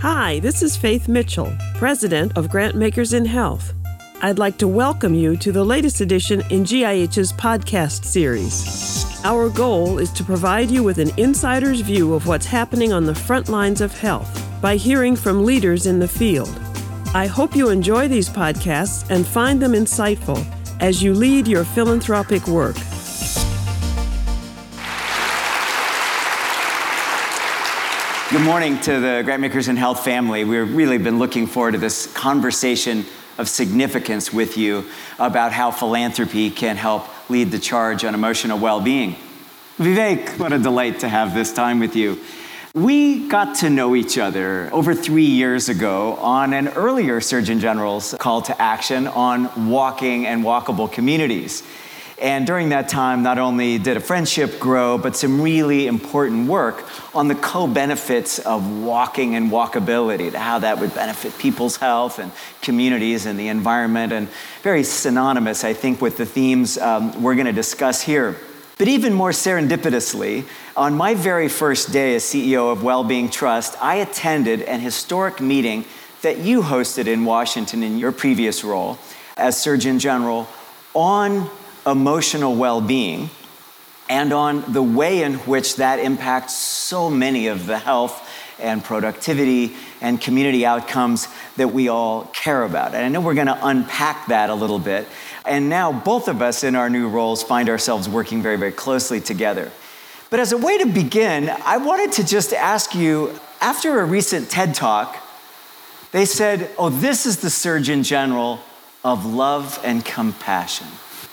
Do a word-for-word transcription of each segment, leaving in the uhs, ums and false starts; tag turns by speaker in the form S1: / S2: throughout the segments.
S1: Hi, this is Faith Mitchell, President of Grantmakers in Health. I'd like to welcome you to the latest edition in G I H's podcast series. Our goal is to provide you with an insider's view of what's happening on the front lines of health by hearing from leaders in the field. I hope you enjoy these podcasts and find them insightful as you lead your philanthropic work.
S2: Good morning to the Grantmakers in Health family. We've really been looking forward to this conversation of significance with you about how philanthropy can help lead the charge on emotional well-being. Vivek, what a delight to have this time with you. We got to know each other over three years ago on an earlier Surgeon General's call to action on walking and walkable communities. And during that time, not only did a friendship grow, but some really important work on the co-benefits of walking and walkability, to how that would benefit people's health and communities and the environment, and very synonymous, I think, with the themes um, we're going to discuss here. But even more serendipitously, on my very first day as C E O of Wellbeing Trust, I attended an historic meeting that you hosted in Washington in your previous role as Surgeon General on emotional well-being and on the way in which that impacts so many of the health and productivity and community outcomes that we all care about. And I know we're going to unpack that a little bit. And now both of us in our new roles find ourselves working very, very closely together. But as a way to begin, I wanted to just ask you, after a recent TED Talk, they said, oh, this is the Surgeon General of love and compassion.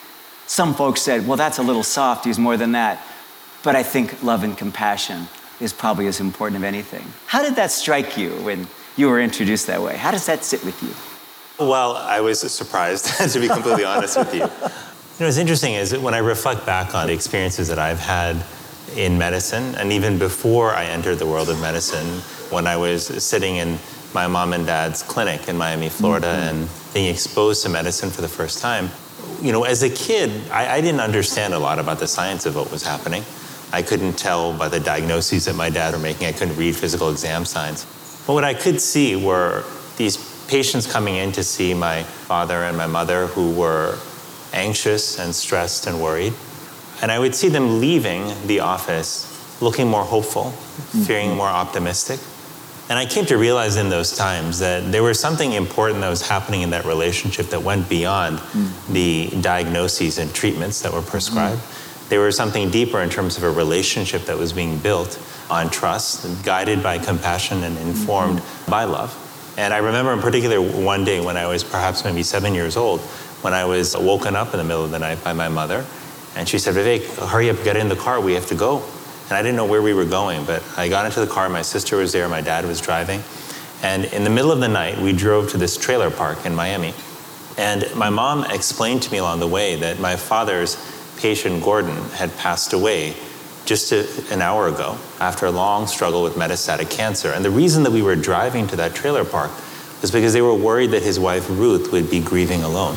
S2: Some folks said, well, that's a little soft, he's more than that. But I think love and compassion is probably as important of anything. How did that strike you when you were introduced that way? How does that sit with you?
S3: Well, I was surprised, to be completely honest with you. You know, what's interesting is that when I reflect back on the experiences that I've had in medicine, and even before I entered the world of medicine, when I was sitting in my mom and dad's clinic in Miami, Florida, mm-hmm. and being exposed to medicine for the first time, you know, as a kid, I, I didn't understand a lot about the science of what was happening. I couldn't tell by the diagnoses that my dad were making. I couldn't read physical exam signs. But what I could see were these patients coming in to see my father and my mother who were anxious and stressed and worried. And I would see them leaving the office looking more hopeful, mm-hmm. feeling more optimistic. And I came to realize in those times that there was something important that was happening in that relationship that went beyond mm-hmm. the diagnoses and treatments that were prescribed. Mm-hmm. There was something deeper in terms of a relationship that was being built on trust, guided by compassion and informed mm-hmm. by love. And I remember in particular one day when I was perhaps maybe seven years old, when I was woken up in the middle of the night by my mother, and she said, Vivek, hurry up, get in the car, we have to go. And I didn't know where we were going, but I got into the car, my sister was there, my dad was driving. And in the middle of the night, we drove to this trailer park in Miami. And my mom explained to me along the way that my father's patient, Gordon, had passed away just a, an hour ago after a long struggle with metastatic cancer. And the reason that we were driving to that trailer park was because they were worried that his wife, Ruth, would be grieving alone.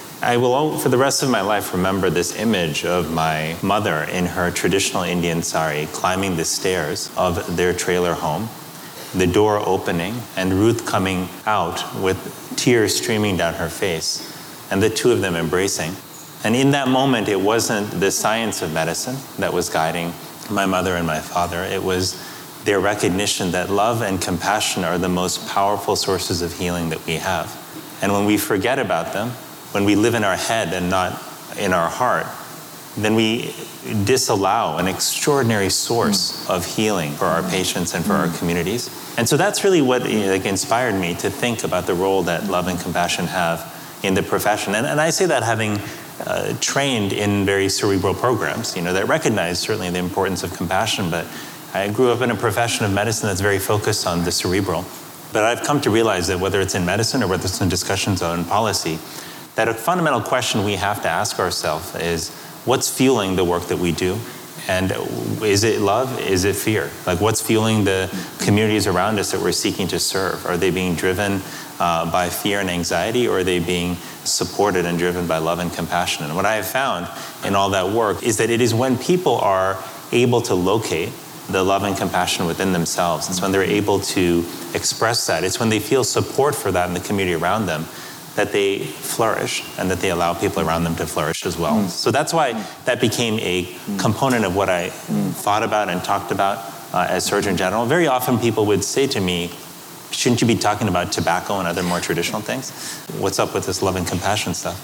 S3: I will, for the rest of my life, remember this image of my mother in her traditional Indian sari climbing the stairs of their trailer home, the door opening, and Ruth coming out with tears streaming down her face, and the two of them embracing. And in that moment, it wasn't the science of medicine that was guiding my mother and my father. It was their recognition that love and compassion are the most powerful sources of healing that we have. And when we forget about them, when we live in our head and not in our heart, then we disallow an extraordinary source mm. of healing for our patients and for mm. our communities. And so that's really what you know, like, inspired me to think about the role that love and compassion have in the profession. And, and I say that having uh, trained in very cerebral programs, you know, that recognize certainly the importance of compassion, but I grew up in a profession of medicine that's very focused on the cerebral. But I've come to realize that whether it's in medicine or whether it's in discussions on policy, that a fundamental question we have to ask ourselves is, what's fueling the work that we do? And is it love? Is it fear? Like, what's fueling the communities around us that we're seeking to serve? Are they being driven uh, by fear and anxiety, or are they being supported and driven by love and compassion? And what I have found in all that work is that it is when people are able to locate the love and compassion within themselves. It's when they're able to express that. It's when they feel support for that in the community around them that they flourish and that they allow people around them to flourish as well. Mm. So that's why that became a mm. component of what I mm. thought about and talked about uh, as Surgeon General. Very often people would say to me, shouldn't you be talking about tobacco and other more traditional things? What's up with this love and compassion stuff?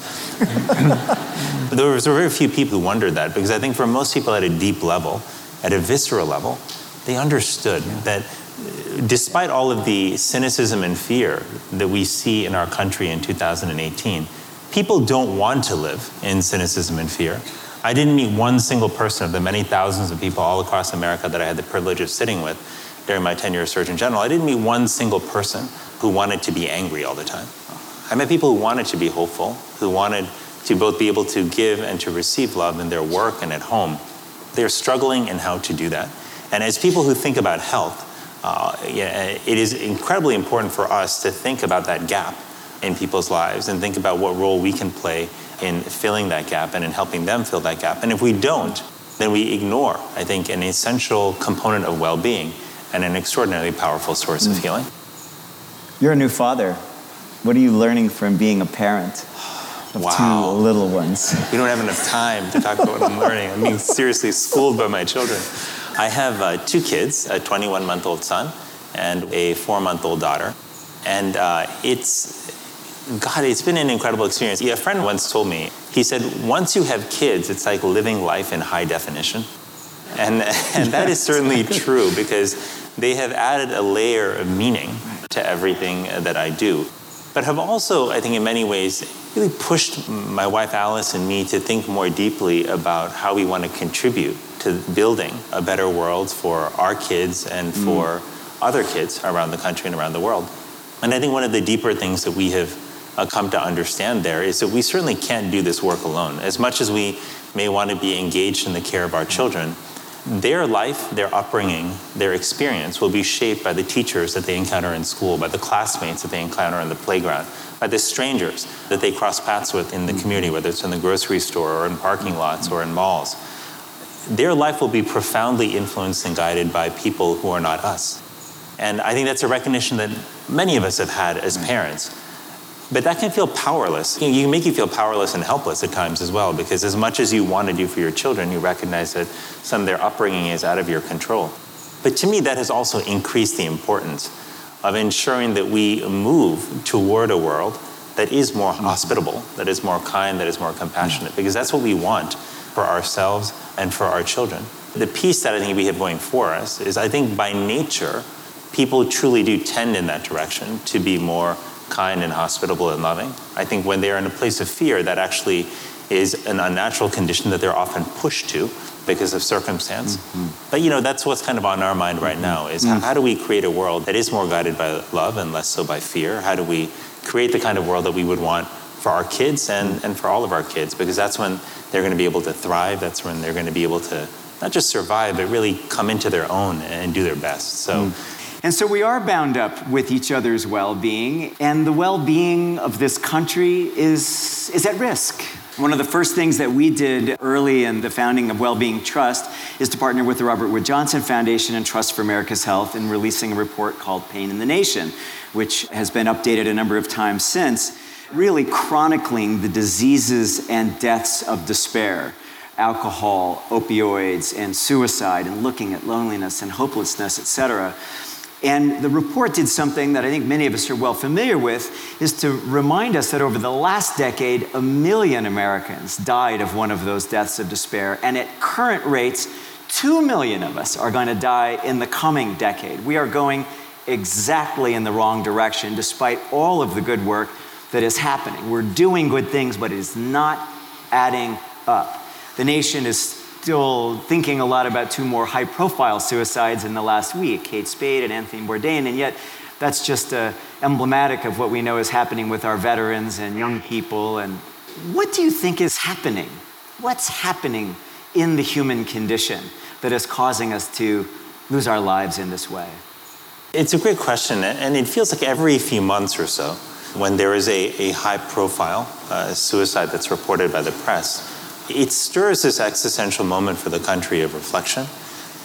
S3: There was very few people who wondered that, because I think for most people at a deep level, at a visceral level, they understood yeah. that despite all of the cynicism and fear that we see in our country in two thousand eighteen, people don't want to live in cynicism and fear. I didn't meet one single person of the many thousands of people all across America that I had the privilege of sitting with during my tenure as Surgeon General. I didn't meet one single person who wanted to be angry all the time. I met people who wanted to be hopeful, who wanted to both be able to give and to receive love in their work and at home. They're struggling in how to do that. And as people who think about health, Uh, yeah, it is incredibly important for us to think about that gap in people's lives and think about what role we can play in filling that gap and in helping them fill that gap. And if we don't, then we ignore, I think, an essential component of well-being and an extraordinarily powerful source mm. of healing.
S2: You're a new father. What are you learning from being a parent of
S3: wow.
S2: two little ones?
S3: We don't have enough time to talk about what I'm learning. I'm being seriously schooled by my children. I have uh, two kids, a twenty-one-month-old son and a four-month-old daughter. And uh, it's, God, it's been an incredible experience. Yeah, a friend once told me, he said, once you have kids, it's like living life in high definition. And, and that is certainly true, because they have added a layer of meaning to everything that I do, but have also, I think in many ways, really pushed my wife Alice and me to think more deeply about how we want to contribute to building a better world for our kids and for mm. other kids around the country and around the world. And I think one of the deeper things that we have uh, come to understand there is that we certainly can't do this work alone. As much as we may want to be engaged in the care of our children, their life, their upbringing, their experience will be shaped by the teachers that they encounter in school, by the classmates that they encounter in the playground, by the strangers that they cross paths with in the community, whether it's in the grocery store or in parking lots or in malls. Their life will be profoundly influenced and guided by people who are not us. And I think that's a recognition that many of us have had as parents. But that can feel powerless. You know, you can make you feel powerless and helpless at times as well, because as much as you want to do for your children, you recognize that some of their upbringing is out of your control. But to me, that has also increased the importance of ensuring that we move toward a world that is more hospitable, that is more kind, that is more compassionate, because that's what we want for ourselves and for our children. The piece that I think we have going for us is, I think by nature, people truly do tend in that direction to be more kind and hospitable and loving. I think when they're in a place of fear, that actually is an unnatural condition that they're often pushed to because of circumstance. Mm-hmm. But you know, that's what's kind of on our mind right now, is mm-hmm. how, how do we create a world that is more guided by love and less so by fear? How do we create the kind of world that we would want for our kids and, mm-hmm. and for all of our kids? Because that's when they're going to be able to thrive. That's when they're going to be able to not just survive, but really come into their own and do their best. So. Mm-hmm.
S2: And so we are bound up with each other's well-being, and the well-being of this country is, is at risk. One of the first things that we did early in the founding of Wellbeing Trust is to partner with the Robert Wood Johnson Foundation and Trust for America's Health in releasing a report called Pain in the Nation, which has been updated a number of times since, really chronicling the diseases and deaths of despair. Alcohol, opioids, and suicide, and looking at loneliness and hopelessness, et cetera. And the report did something that I think many of us are well familiar with, is to remind us that over the last decade, a million Americans died of one of those deaths of despair. And at current rates, two million of us are going to die in the coming decade. We are going exactly in the wrong direction, despite all of the good work that is happening. We're doing good things, but it is not adding up. The nation is still thinking a lot about two more high-profile suicides in the last week, Kate Spade and Anthony Bourdain, and yet that's just uh, emblematic of what we know is happening with our veterans and young people. And what do you think is happening? What's happening in the human condition that is causing us to lose our lives in this way?
S3: It's a great question, and it feels like every few months or so, when there is a, a high-profile uh, suicide that's reported by the press, it stirs this existential moment for the country of reflection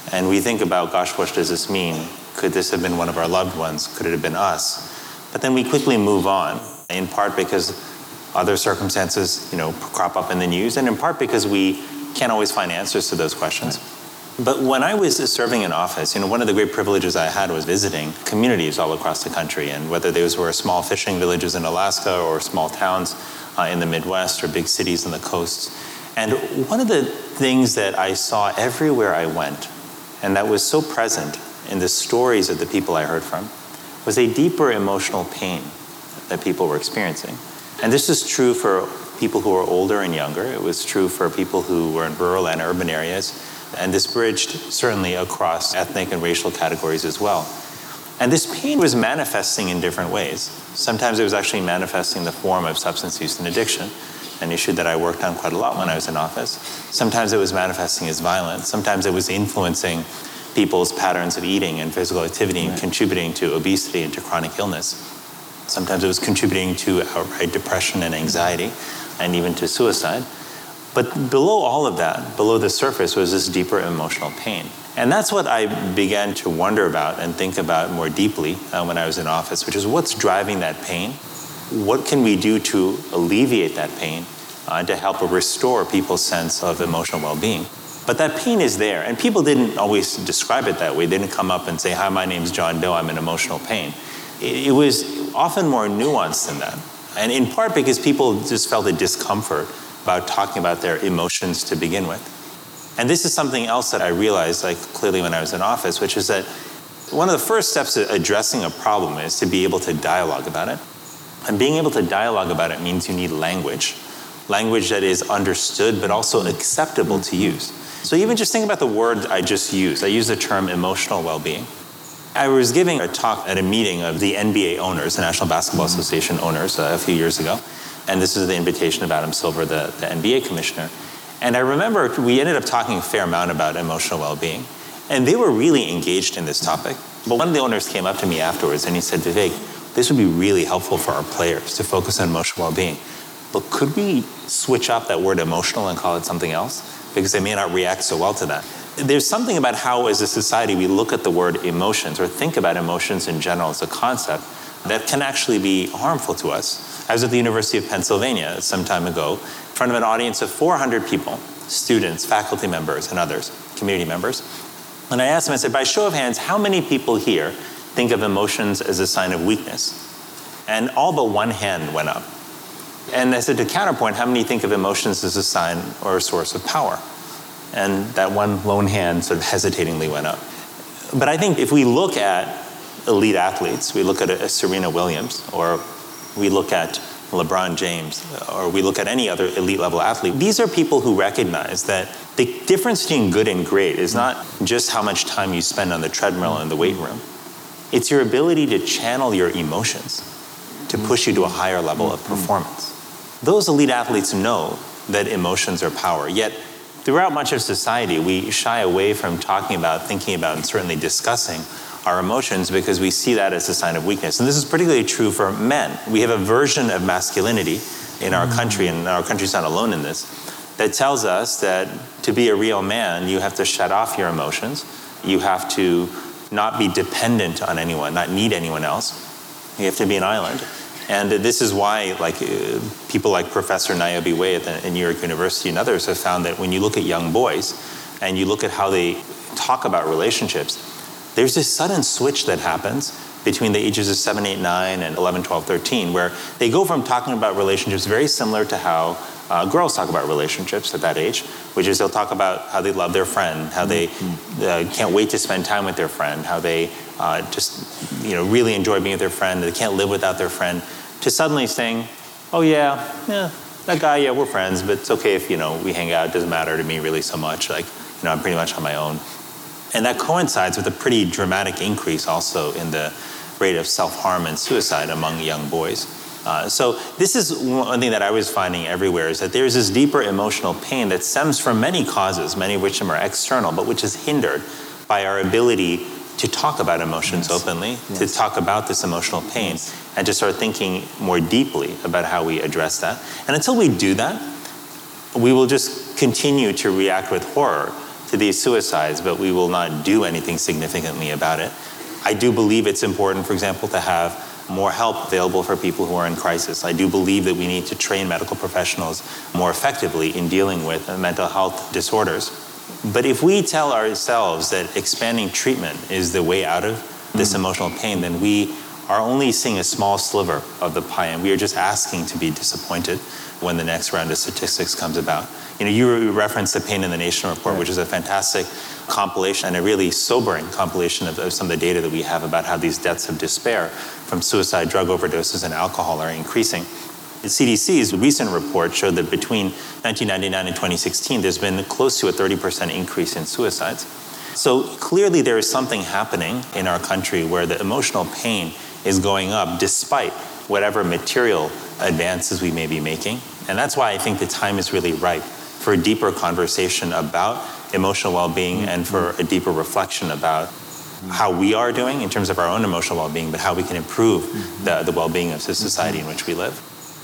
S3: And we think about, gosh, what does this mean? Could this have been one of our loved ones? Could it have been us? But then we quickly move on, in part because other circumstances, you know, crop up in the news, and in part because we can't always find answers to those questions. Right. But when I was serving in office, you know, one of the great privileges I had was visiting communities all across the country, and whether those were small fishing villages in Alaska or small towns uh, in the Midwest or big cities on the coasts. And one of the things that I saw everywhere I went, and that was so present in the stories of the people I heard from, was a deeper emotional pain that people were experiencing. And this is true for people who are older and younger. It was true for people who were in rural and urban areas. And this bridged certainly across ethnic and racial categories as well. And this pain was manifesting in different ways. Sometimes it was actually manifesting in the form of substance use and addiction, an issue that I worked on quite a lot when I was in office. Sometimes it was manifesting as violence. Sometimes it was influencing people's patterns of eating and physical activity and right. contributing to obesity and to chronic illness. Sometimes it was contributing to outright depression and anxiety and even to suicide. But below all of that, below the surface, was this deeper emotional pain. And that's what I began to wonder about and think about more deeply uh, when I was in office, which is what's driving that pain? What can we do to alleviate that pain uh, to help restore people's sense of emotional well-being? But that pain is there, and people didn't always describe it that way. They didn't come up and say, hi, my name's John Doe, I'm in emotional pain. It, it was often more nuanced than that. And in part because people just felt a discomfort about talking about their emotions to begin with. And this is something else that I realized, like clearly when I was in office, which is that one of the first steps to addressing a problem is to be able to dialogue about it. And being able to dialogue about it means you need language. Language that is understood, but also acceptable to use. So even just think about the word I just used. I used the term emotional well-being. I was giving a talk at a meeting of the N B A owners, the National Basketball Association owners, uh, a few years ago. And this is the invitation of Adam Silver, the, the N B A commissioner. And I remember we ended up talking a fair amount about emotional well-being. And they were really engaged in this topic. But one of the owners came up to me afterwards and he said, Vivek, this would be really helpful for our players to focus on emotional well-being. But could we switch up that word emotional and call it something else? Because they may not react so well to that. There's something about how, as a society, we look at the word emotions or think about emotions in general as a concept that can actually be harmful to us. I was at the University of Pennsylvania some time ago in front of an audience of four hundred people, students, faculty members, and others, community members. And I asked them, I said, by show of hands, how many people here think of emotions as a sign of weakness? And all but one hand went up. And I said, to counterpoint, how many think of emotions as a sign or a source of power? And that one lone hand sort of hesitatingly went up. But I think if we look at elite athletes, we look at a, a Serena Williams, or we look at LeBron James, or we look at any other elite level athlete, these are people who recognize that the difference between good and great is not just how much time you spend on the treadmill in the weight room. It's your ability to channel your emotions to push you to a higher level of performance. Those elite athletes know that emotions are power, yet throughout much of society, we shy away from talking about, thinking about, and certainly discussing our emotions because we see that as a sign of weakness. And this is particularly true for men. We have a version of masculinity in our country, and our country's not alone in this, that tells us that to be a real man, you have to shut off your emotions. You have to not be dependent on anyone, not need anyone else. You have to be an island. And this is why, like uh, people like Professor Niobe Way at, the, at New York University and others have found that when you look at young boys and you look at how they talk about relationships, there's this sudden switch that happens between the ages of seven, eight, nine, and eleven, twelve, thirteen, where they go from talking about relationships very similar to how uh, girls talk about relationships at that age, which is they'll talk about how they love their friend, how they uh, can't wait to spend time with their friend, how they uh, just you know really enjoy being with their friend, they can't live without their friend, to suddenly saying, oh yeah, yeah, that guy, yeah, we're friends, but it's okay if, you know, we hang out, it doesn't matter to me really so much, like, you know, I'm pretty much on my own. And that coincides with a pretty dramatic increase also in the rate of self-harm and suicide among young boys. Uh, so this is one thing that I was finding everywhere, is that there's this deeper emotional pain that stems from many causes, many of which are external, but which is hindered by our ability to talk about emotions yes. openly, yes. to talk about this emotional pain, yes. and to start thinking more deeply about how we address that. And until we do that, we will just continue to react with horror to these suicides, but we will not do anything significantly about it. I do believe it's important, for example, to have more help available for people who are in crisis. I do believe that we need to train medical professionals more effectively in dealing with mental health disorders. But if we tell ourselves that expanding treatment is the way out of this mm. emotional pain, then we are only seeing a small sliver of the pie, and we are just asking to be disappointed when the next round of statistics comes about. You know, you referenced the Pain in the Nation report, right, which is a fantastic compilation and a really sobering compilation of, of some of the data that we have about how these deaths of despair from suicide, drug overdoses, and alcohol are increasing. The C D C's recent report showed that between nineteen ninety-nine and twenty sixteen, there's been close to a thirty percent increase in suicides. So clearly there is something happening in our country where the emotional pain is going up despite whatever material advances we may be making. And that's why I think the time is really ripe for a deeper conversation about emotional well-being mm-hmm. and for a deeper reflection about mm-hmm. how we are doing in terms of our own emotional well-being, but how we can improve mm-hmm. the, the well-being of the society mm-hmm. in which we live.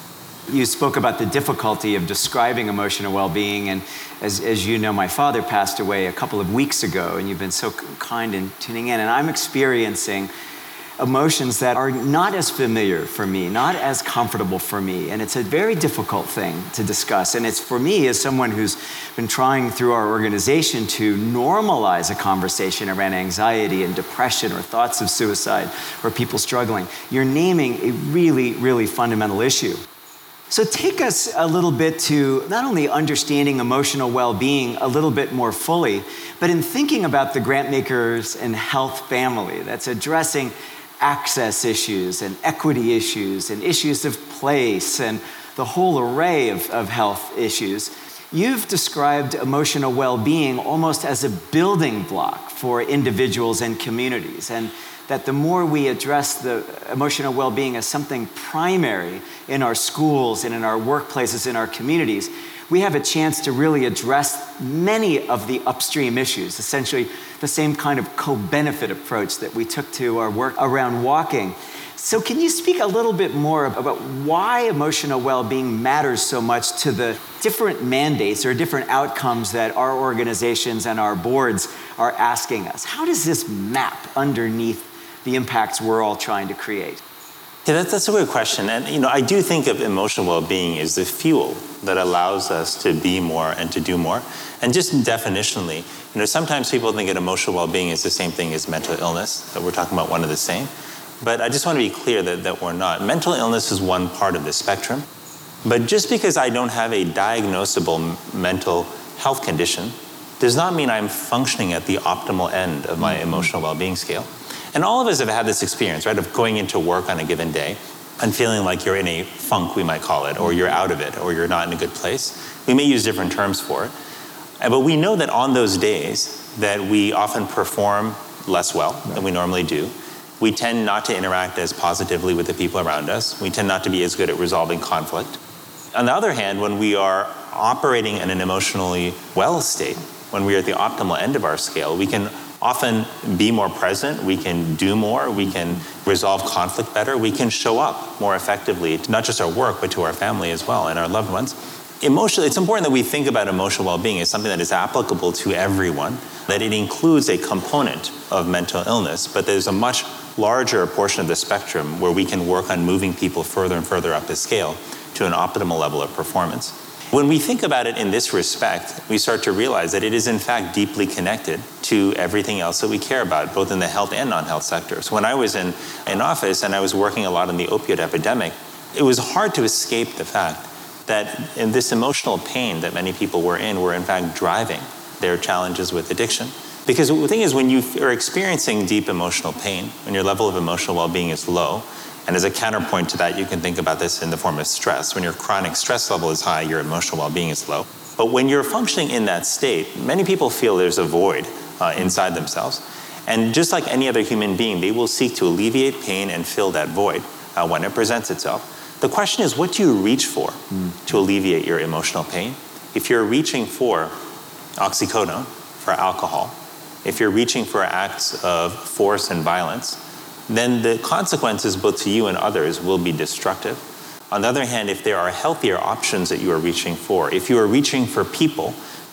S2: You spoke about the difficulty of describing emotional well-being, and as, as you know, my father passed away a couple of weeks ago, and you've been so kind in tuning in, and I'm experiencing emotions that are not as familiar for me, not as comfortable for me, and it's a very difficult thing to discuss. And it's for me, as someone who's been trying through our organization to normalize a conversation around anxiety and depression or thoughts of suicide or people struggling, you're naming a really, really fundamental issue. So take us a little bit to not only understanding emotional well-being a little bit more fully, but in thinking about the Grantmakers in Health family that's addressing access issues and equity issues and issues of place and the whole array of, of health issues. You've described emotional well-being almost as a building block for individuals and communities, and that the more we address the emotional well-being as something primary in our schools and in our workplaces, in our communities, we have a chance to really address many of the upstream issues, essentially the same kind of co-benefit approach that we took to our work around walking. So can you speak a little bit more about why emotional well-being matters so much to the different mandates or different outcomes that our organizations and our boards are asking us? How does this map underneath the impacts we're all trying to create?
S3: Yeah, that's, that's a good question. And, you know, I do think of emotional well-being as the fuel that allows us to be more and to do more. And just definitionally, you know, sometimes people think that emotional well-being is the same thing as mental illness, that we're talking about one of the same. But I just want to be clear that, that we're not. Mental illness is one part of the spectrum. But just because I don't have a diagnosable mental health condition does not mean I'm functioning at the optimal end of my emotional well-being scale. And all of us have had this experience, right, of going into work on a given day and feeling like you're in a funk, we might call it, or you're out of it, or you're not in a good place. We may use different terms for it. But we know that on those days that we often perform less well than we normally do. We tend not to interact as positively with the people around us. We tend not to be as good at resolving conflict. On the other hand, when we are operating in an emotionally well state, when we are at the optimal end of our scale, we can often be more present, we can do more, we can resolve conflict better, we can show up more effectively to not just our work, but to our family as well and our loved ones. Emotionally, it's important that we think about emotional well-being as something that is applicable to everyone, that it includes a component of mental illness, but there's a much larger portion of the spectrum where we can work on moving people further and further up the scale to an optimal level of performance. When we think about it in this respect, we start to realize that it is in fact deeply connected to everything else that we care about, both in the health and non-health sectors. When I was in, in office and I was working a lot on the opioid epidemic, it was hard to escape the fact that in this emotional pain that many people were in were in fact driving their challenges with addiction. Because the thing is, when you are experiencing deep emotional pain, when your level of emotional well-being is low, and as a counterpoint to that, you can think about this in the form of stress. When your chronic stress level is high, your emotional well-being is low. But when you're functioning in that state, many people feel there's a void uh, inside themselves. And just like any other human being, they will seek to alleviate pain and fill that void uh, when it presents itself. The question is, what do you reach for mm. to alleviate your emotional pain? If you're reaching for oxycodone, for alcohol, if you're reaching for acts of force and violence, then the consequences both to you and others will be destructive. On the other hand, if there are healthier options that you are reaching for, if you are reaching for people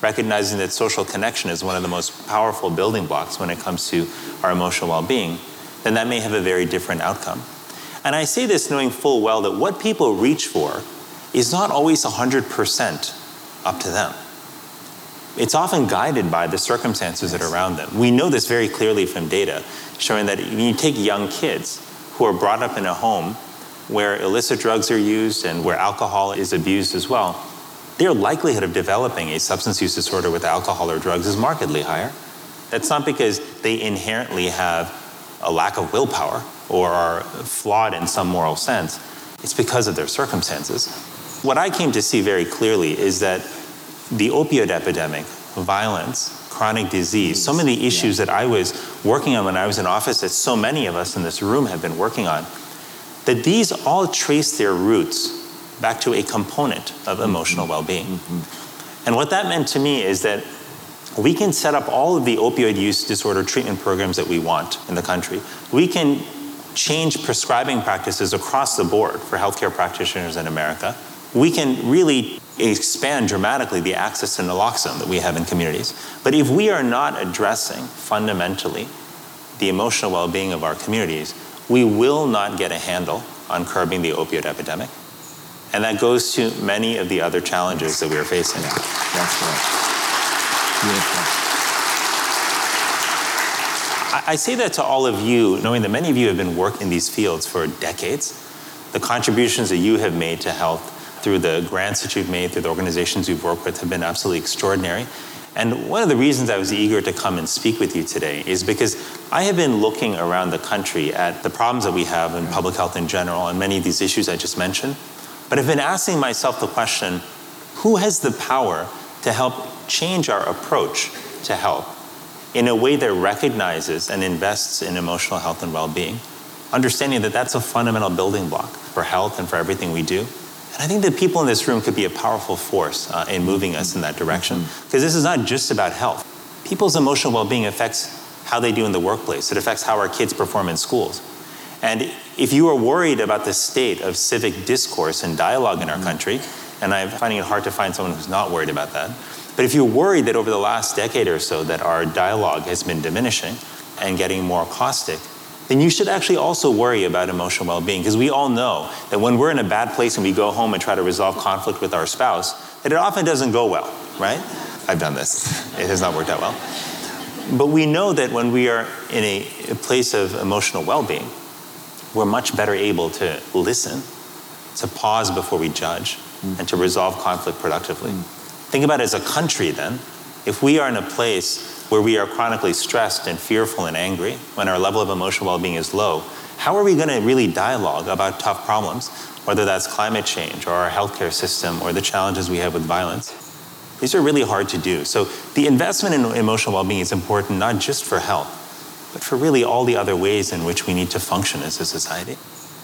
S3: recognizing that social connection is one of the most powerful building blocks when it comes to our emotional well-being, then that may have a very different outcome. And I say this knowing full well that what people reach for is not always one hundred percent up to them. It's often guided by the circumstances that are around them. We know this very clearly from data, showing that when you take young kids who are brought up in a home where illicit drugs are used and where alcohol is abused as well, their likelihood of developing a substance use disorder with alcohol or drugs is markedly higher. That's not because they inherently have a lack of willpower or are flawed in some moral sense. It's because of their circumstances. What I came to see very clearly is that the opioid epidemic, violence, chronic disease, so many issues that I was working on when I was in office that so many of us in this room have been working on, that these all trace their roots back to a component of emotional well-being. Mm-hmm. And what that meant to me is that we can set up all of the opioid use disorder treatment programs that we want in the country. We can change prescribing practices across the board for healthcare practitioners in America. We can really expand dramatically the access to naloxone that we have in communities. But if we are not addressing fundamentally the emotional well-being of our communities, we will not get a handle on curbing the opioid epidemic. And that goes to many of the other challenges that we are facing.
S2: That's right. Beautiful.
S3: I, I say that to all of you, knowing that many of you have been working in these fields for decades. The contributions that you have made to health through the grants that you've made, through the organizations you've worked with, have been absolutely extraordinary. And one of the reasons I was eager to come and speak with you today is because I have been looking around the country at the problems that we have in public health in general and many of these issues I just mentioned. But I've been asking myself the question, who has the power to help change our approach to health in a way that recognizes and invests in emotional health and well-being, understanding that that's a fundamental building block for health and for everything we do? And I think that people in this room could be a powerful force uh, in moving us in that direction. Because this is not just about health. People's emotional well-being affects how they do in the workplace. It affects how our kids perform in schools. And if you are worried about the state of civic discourse and dialogue in our country, and I'm finding it hard to find someone who's not worried about that, but if you're worried that over the last decade or so that our dialogue has been diminishing and getting more caustic, then you should actually also worry about emotional well-being, because we all know that when we're in a bad place and we go home and try to resolve conflict with our spouse, that it often doesn't go well, right? I've done this. It has not worked out well. But we know that when we are in a, a place of emotional well-being, we're much better able to listen, to pause before we judge, mm. and to resolve conflict productively. Mm. Think about it as a country then. If we are in a place where we are chronically stressed and fearful and angry, when our level of emotional well-being is low, how are we going to really dialogue about tough problems, whether that's climate change or our healthcare system or the challenges we have with violence? These are really hard to do. So the investment in emotional well-being is important not just for health, but for really all the other ways in which we need to function as a society.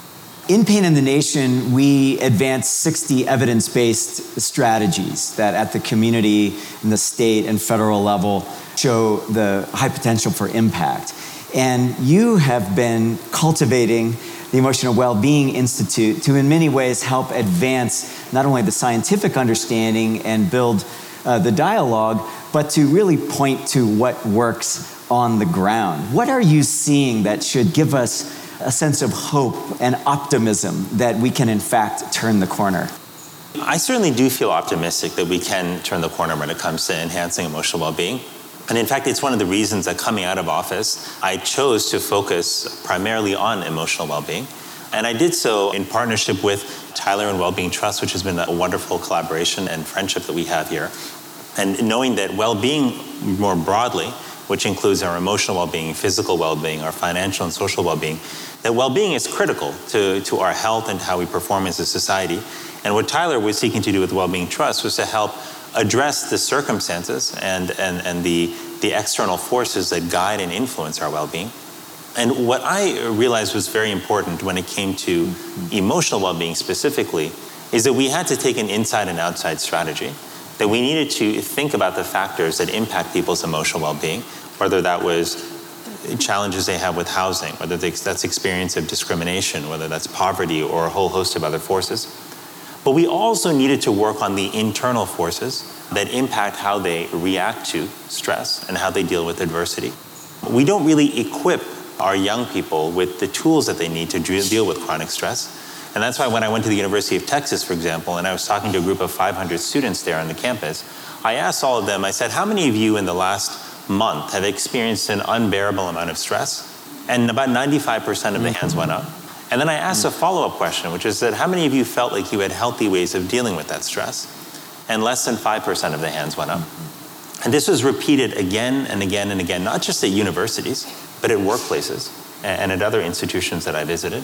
S2: In Pain in the Nation, we advance sixty evidence-based strategies that at the community, and the state, and federal level show the high potential for impact. And you have been cultivating the Emotional Well-Being Institute to in many ways help advance not only the scientific understanding and build uh, the dialogue, but to really point to what works on the ground. What are you seeing that should give us a sense of hope and optimism that we can in fact turn the corner?
S3: I certainly do feel optimistic that we can turn the corner when it comes to enhancing emotional well-being. And in fact, it's one of the reasons that coming out of office, I chose to focus primarily on emotional well-being. And I did so in partnership with Tyler and Wellbeing Trust, which has been a wonderful collaboration and friendship that we have here. And knowing that well-being more broadly, which includes our emotional well-being, physical well-being, our financial and social well-being, that well-being is critical to, to our health and how we perform as a society. And what Tyler was seeking to do with Wellbeing Trust was to help address the circumstances and, and, and the, the external forces that guide and influence our well-being. And what I realized was very important when it came to emotional well-being specifically is that we had to take an inside and outside strategy, that we needed to think about the factors that impact people's emotional well-being, whether that was challenges they have with housing, whether that's experience of discrimination, whether that's poverty or a whole host of other forces. But we also needed to work on the internal forces that impact how they react to stress and how they deal with adversity. We don't really equip our young people with the tools that they need to deal with chronic stress. And that's why when I went to the University of Texas, for example, and I was talking to a group of five hundred students there on the campus, I asked all of them, I said, how many of you in the last month have experienced an unbearable amount of stress? And about ninety-five percent of the hands went up. And then I asked a follow-up question, which is that how many of you felt like you had healthy ways of dealing with that stress? And less than five percent of the hands went up. And this was repeated again and again and again, not just at universities, but at workplaces and at other institutions that I visited.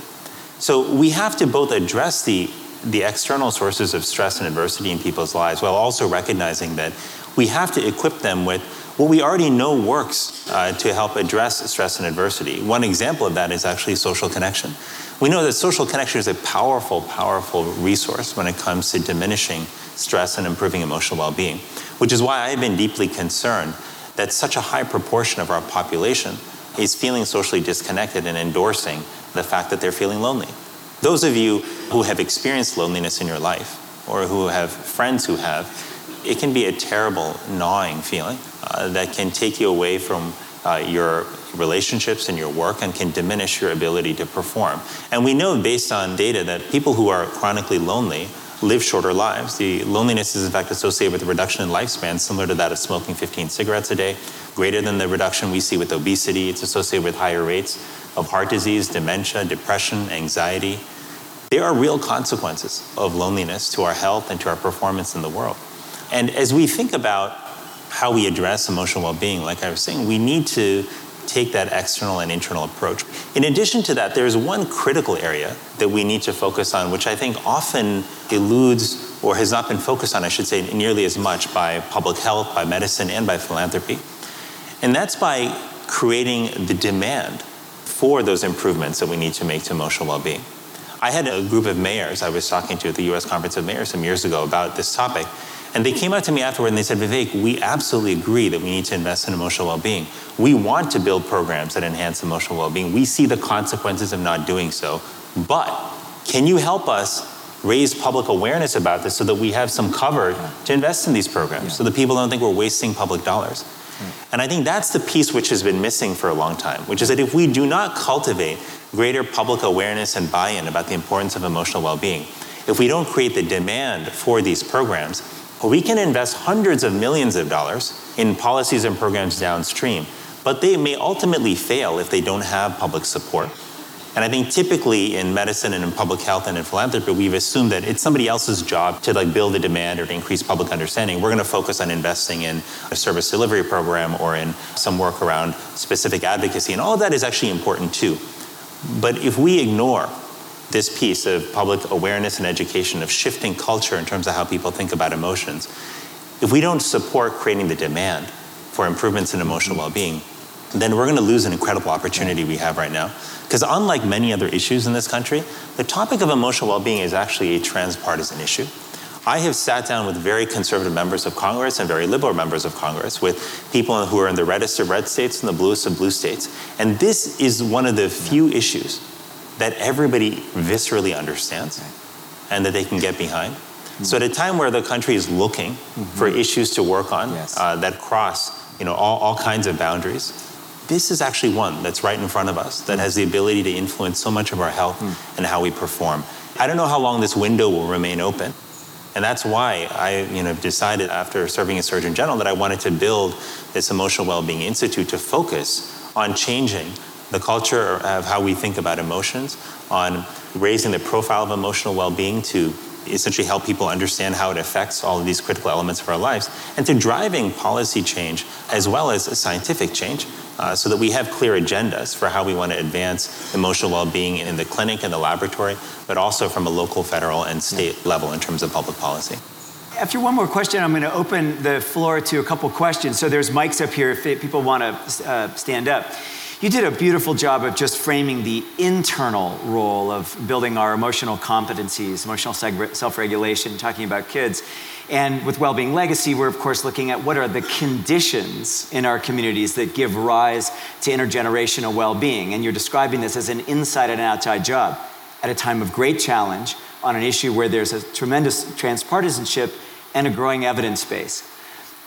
S3: So we have to both address the, the external sources of stress and adversity in people's lives while also recognizing that we have to equip them with what we already know works uh, to help address stress and adversity. One example of that is actually social connection. We know that social connection is a powerful, powerful resource when it comes to diminishing stress and improving emotional well-being, which is why I've been deeply concerned that such a high proportion of our population is feeling socially disconnected and endorsing the fact that they're feeling lonely. Those of you who have experienced loneliness in your life or who have friends who have, it can be a terrible, gnawing feeling uh, that can take you away from uh, your relationships and your work and can diminish your ability to perform. And we know based on data that people who are chronically lonely live shorter lives. The loneliness is in fact associated with a reduction in lifespan similar to that of smoking fifteen cigarettes a day, greater than the reduction we see with obesity. It's associated with higher rates of heart disease, dementia, depression, anxiety. There are real consequences of loneliness to our health and to our performance in the world. And as we think about how we address emotional well-being, like I was saying, we need to take that external and internal approach. In addition to that, there's one critical area that we need to focus on, which I think often eludes or has not been focused on, I should say, nearly as much by public health, by medicine, and by philanthropy. And that's by creating the demand for those improvements that we need to make to emotional well-being. I had a group of mayors I was talking to at the U S Conference of Mayors some years ago about this topic. And they came out to me afterward and they said, Vivek, we absolutely agree that we need to invest in emotional well-being. We want to build programs that enhance emotional well-being. We see the consequences of not doing so. But can you help us raise public awareness about this so that we have some cover to invest in these programs, yeah. so that people don't think we're wasting public dollars? Right. And I think that's the piece which has been missing for a long time, which is that if we do not cultivate greater public awareness and buy-in about the importance of emotional well-being, if we don't create the demand for these programs, we can invest hundreds of millions of dollars in policies and programs downstream, but they may ultimately fail if they don't have public support. And I think typically in medicine and in public health and in philanthropy, we've assumed that it's somebody else's job to like build the demand or to increase public understanding. We're going to focus on investing in a service delivery program or in some work around specific advocacy, and all of that is actually important too. But if we ignore this piece of public awareness and education, of shifting culture in terms of how people think about emotions, if we don't support creating the demand for improvements in emotional well-being, then we're going to lose an incredible opportunity we have right now. Because unlike many other issues in this country, the topic of emotional well-being is actually a transpartisan issue. I have sat down with very conservative members of Congress and very liberal members of Congress, with people who are in the reddest of red states and the bluest of blue states. And this is one of the few issues that everybody viscerally understands and that they can get behind. Mm-hmm. So at a time where the country is looking mm-hmm. for issues to work on yes. uh, that cross you know, all, all kinds of boundaries, this is actually one that's right in front of us that mm-hmm. has the ability to influence so much of our health mm-hmm. and how we perform. I don't know how long this window will remain open. And that's why I you know, decided after serving as Surgeon General that I wanted to build this Emotional Wellbeing Institute to focus on changing the culture of how we think about emotions, on raising the profile of emotional well-being to essentially help people understand how it affects all of these critical elements of our lives, and to driving policy change as well as scientific change uh, so that we have clear agendas for how we want to advance emotional well-being in the clinic and the laboratory, but also from a local, federal, and state yeah. level in terms of public policy.
S2: After one more question, I'm going to open the floor to a couple questions. So there's mics up here if people want to uh, stand up. You did a beautiful job of just framing the internal role of building our emotional competencies, emotional self-regulation, talking about kids. And with Wellbeing Legacy, we're of course looking at what are the conditions in our communities that give rise to intergenerational well-being. And you're describing this as an inside and outside job at a time of great challenge on an issue where there's a tremendous transpartisanship and a growing evidence base.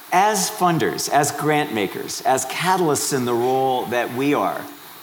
S2: As funders, as grant makers, as catalysts in the role that we are,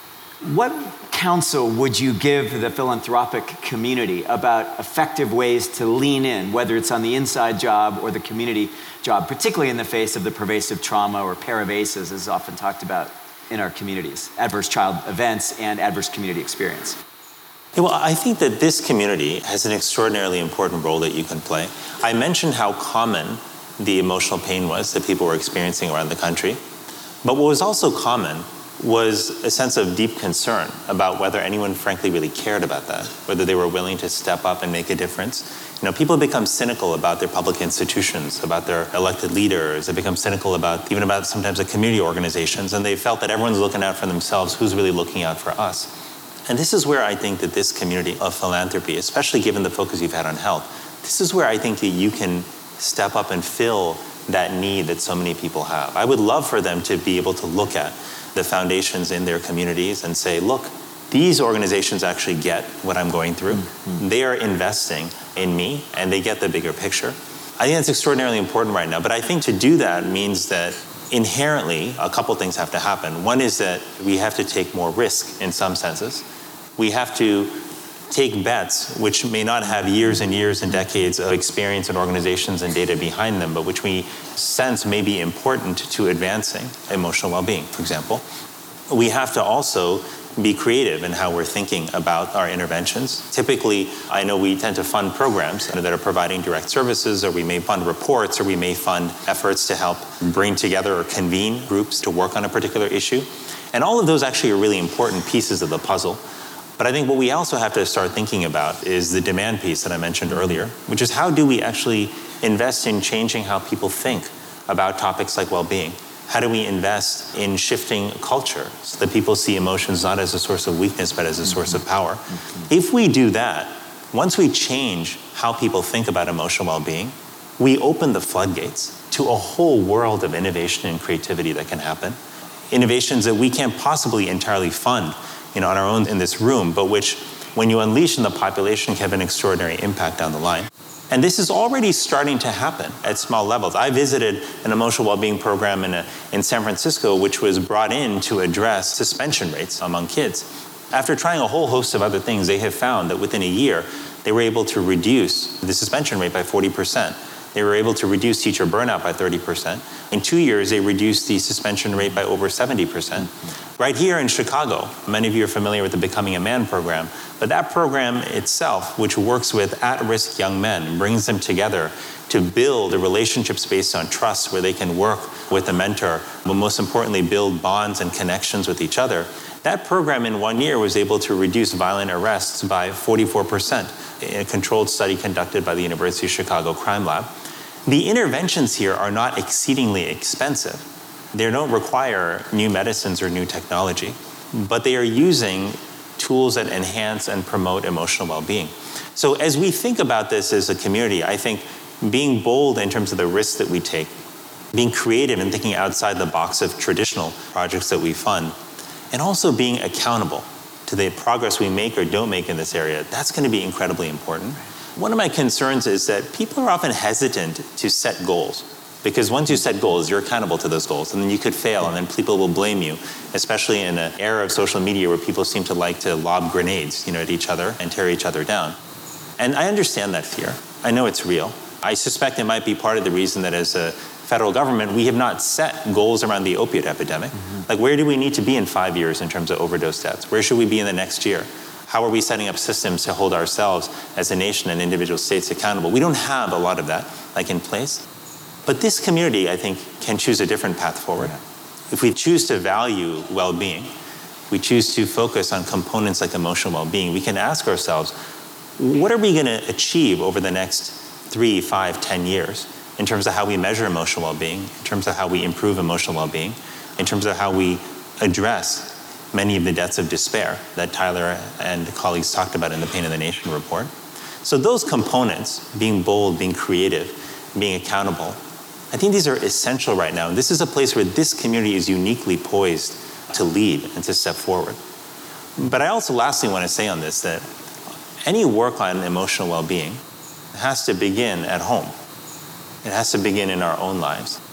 S2: what counsel would you give the philanthropic community about effective ways to lean in, whether it's on the inside job or the community job, particularly in the face of the pervasive trauma or pervasives, as is often talked about in our communities, adverse child events and adverse community experience?
S3: Yeah, well, I think that this community has an extraordinarily important role that you can play. I mentioned how common the emotional pain was that people were experiencing around the country. But what was also common was a sense of deep concern about whether anyone frankly really cared about that, whether they were willing to step up and make a difference. You know, people become cynical about their public institutions, about their elected leaders. They become cynical about, even about sometimes the community organizations, and they felt that everyone's looking out for themselves, who's really looking out for us? And this is where I think that this community of philanthropy, especially given the focus you've had on health, this is where I think that you can step up and fill that need that so many people have. I would love for them to be able to look at the foundations in their communities and say, look, these organizations actually get what I'm going through. Mm-hmm. They are investing in me, and they get the bigger picture. I think that's extraordinarily important right now. But I think to do that means that inherently, a couple things have to happen. One is that we have to take more risk in some senses. We have to take bets which may not have years and years and decades of experience and organizations and data behind them, but which we sense may be important to advancing emotional well-being, for example. We have to also be creative in how we're thinking about our interventions. Typically, I know we tend to fund programs that are providing direct services, or we may fund reports, or we may fund efforts to help bring together or convene groups to work on a particular issue. And all of those actually are really important pieces of the puzzle. But I think what we also have to start thinking about is the demand piece that I mentioned earlier, which is how do we actually invest in changing how people think about topics like well-being? How do we invest in shifting culture so that people see emotions not as a source of weakness, but as a source of power? Mm-hmm. If we do that, once we change how people think about emotional well-being, we open the floodgates to a whole world of innovation and creativity that can happen. Innovations that we can't possibly entirely fund, you know, on our own in this room, but which, when you unleash in the population, can have an extraordinary impact down the line. And this is already starting to happen at small levels. I visited an emotional well-being program in, a, in San Francisco, which was brought in to address suspension rates among kids. After trying a whole host of other things, they have found that within a year, they were able to reduce the suspension rate by forty percent. They were able to reduce teacher burnout by thirty percent. In two years, they reduced the suspension rate by over seventy percent. Right here in Chicago, many of you are familiar with the Becoming a Man program, but that program itself, which works with at-risk young men, brings them together to build relationships based on trust where they can work with a mentor, but most importantly, build bonds and connections with each other. That program in one year was able to reduce violent arrests by forty-four percent in a controlled study conducted by the University of Chicago Crime Lab. The interventions here are not exceedingly expensive. They don't require new medicines or new technology, but they are using tools that enhance and promote emotional well-being. So as we think about this as a community, I think being bold in terms of the risks that we take, being creative and thinking outside the box of traditional projects that we fund, and also being accountable to the progress we make or don't make in this area, that's going to be incredibly important. One of my concerns is that people are often hesitant to set goals, because once you set goals, you're accountable to those goals, and then you could fail, and then people will blame you, especially in an era of social media where people seem to like to lob grenades, you know, at each other and tear each other down. And I understand that fear. I know it's real. I suspect it might be part of the reason that as a federal government, we have not set goals around the opioid epidemic. Mm-hmm. Like, where do we need to be in five years in terms of overdose deaths? Where should we be in the next year? How are we setting up systems to hold ourselves as a nation and individual states accountable? We don't have a lot of that, like, in place. But this community, I think, can choose a different path forward. If we choose to value well-being, we choose to focus on components like emotional well-being, we can ask ourselves, what are we going to achieve over the next three, five, ten years in terms of how we measure emotional well-being, in terms of how we improve emotional well-being, in terms of how we address many of the deaths of despair that Tyler and colleagues talked about in the Pain of the Nation report. So those components, being bold, being creative, being accountable, I think these are essential right now. And this is a place where this community is uniquely poised to lead and to step forward. But I also lastly want to say on this that any work on emotional well-being has to begin at home. It has to begin in our own lives.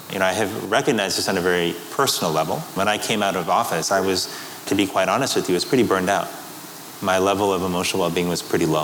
S3: You know, I have recognized this on a very personal level. When I came out of office, I was, to be quite honest with you, was pretty burned out. My level of emotional well-being was pretty low.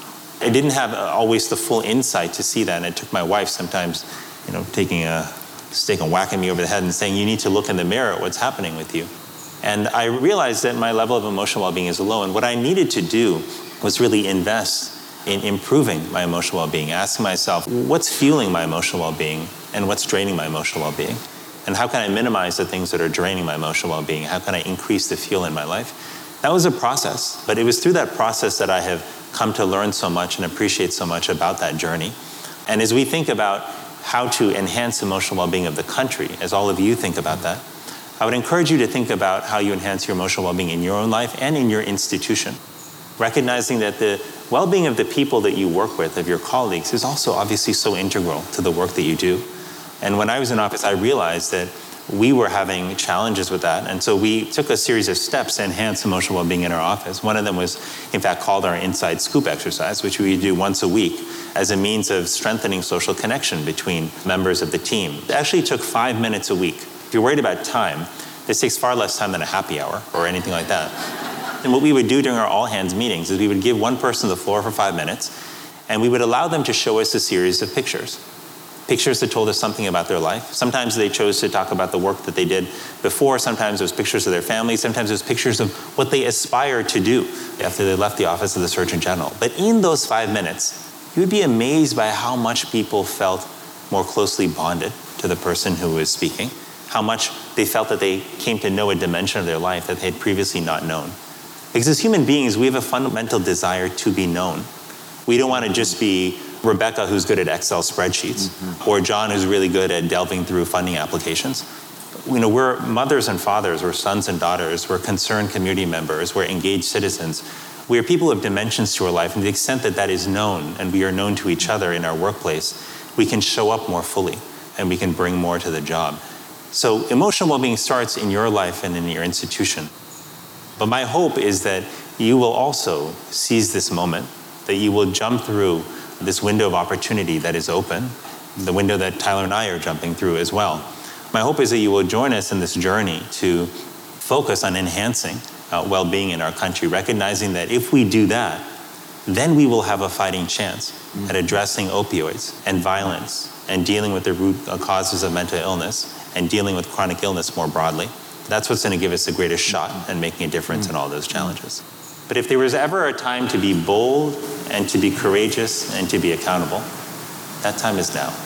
S3: I didn't have always the full insight to see that, and it took my wife sometimes, you know, taking a stick and whacking me over the head and saying, you need to look in the mirror at what's happening with you. And I realized that my level of emotional well-being is low, and what I needed to do was really invest in improving my emotional well-being, asking myself, what's fueling my emotional well-being and what's draining my emotional well-being? And how can I minimize the things that are draining my emotional well-being? How can I increase the fuel in my life? That was a process, but it was through that process that I have come to learn so much and appreciate so much about that journey. And as we think about how to enhance emotional well-being of the country, as all of you think about that, I would encourage you to think about how you enhance your emotional well-being in your own life and in your institution, recognizing that the well-being of the people that you work with, of your colleagues, is also obviously so integral to the work that you do. And when I was in office, I realized that we were having challenges with that. And so we took a series of steps to enhance emotional well-being in our office. One of them was, in fact, called our Inside Scoop exercise, which we do once a week as a means of strengthening social connection between members of the team. It actually took five minutes a week. If you're worried about time, this takes far less time than a happy hour or anything like that. And what we would do during our all-hands meetings is we would give one person the floor for five minutes, and we would allow them to show us a series of pictures. Pictures that told us something about their life. Sometimes they chose to talk about the work that they did before. Sometimes it was pictures of their family. Sometimes it was pictures of what they aspired to do after they left the office of the Surgeon General. But in those five minutes, you would be amazed by how much people felt more closely bonded to the person who was speaking, how much they felt that they came to know a dimension of their life that they had previously not known. Because as human beings, we have a fundamental desire to be known. We don't want to just be Rebecca, who's good at Excel spreadsheets, mm-hmm. or John, who's really good at delving through funding applications. You know, we're mothers and fathers, we're sons and daughters, we're concerned community members, we're engaged citizens. We are people of dimensions to our life, and to the extent that that is known, and we are known to each other in our workplace, we can show up more fully, and we can bring more to the job. So emotional well-being starts in your life and in your institution. But my hope is that you will also seize this moment, that you will jump through this window of opportunity that is open, the window that Tyler and I are jumping through as well. My hope is that you will join us in this journey to focus on enhancing uh, well-being in our country, recognizing that if we do that, then we will have a fighting chance mm-hmm. at addressing opioids and violence and dealing with the root causes of mental illness and dealing with chronic illness more broadly. That's what's going to give us the greatest shot at making a difference in all those challenges. But if there was ever a time to be bold and to be courageous and to be accountable, that time is now.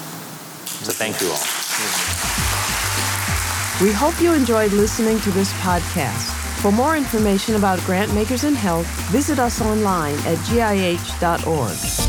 S3: So thank you all.
S1: We hope you enjoyed listening to this podcast. For more information about Grant Makers in Health, visit us online at G I H dot org.